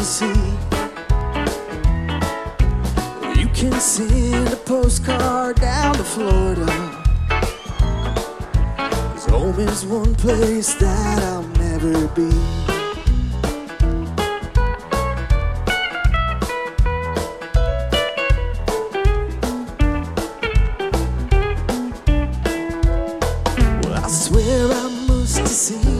see. You can send a postcard down to Florida, 'cause home is one place that I'll never be. Well, I swear I must have seen